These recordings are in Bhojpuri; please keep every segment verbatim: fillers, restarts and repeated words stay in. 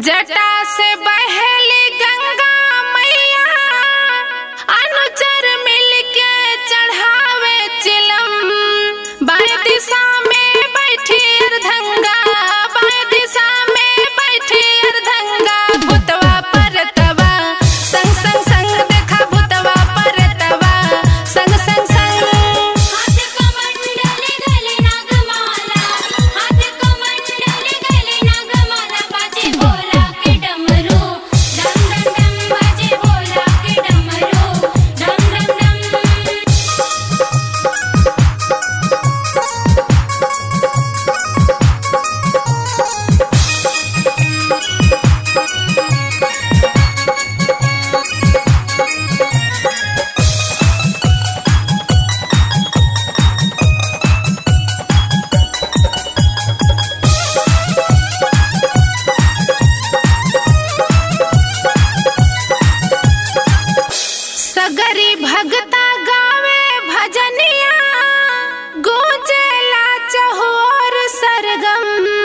जटा से बहेली गंगा मैया, अनुचर मिलके चढ़ावे चिलम। बाएं दिशा में बैठी अर्धंगा, बाएं दिशा में बैठी अर्धंगा। भूतवा परतवा संग संग संग, देखा भूतवा परतवा संग संग संग। हाथ कमंडल गले नागमाला, हाथ कमंडल गले नागमाला। बाजे भोला के डमरू डम डम डम, बाजे भोला के डमरू डम डम डम। सगरी भगता गावे भजनिया, गूंजेला चहोर सरगम।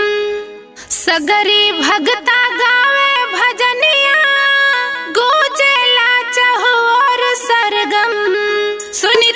सगरी भगता गावे भजनिया, गूंजेला चहोर सरगम। सुनी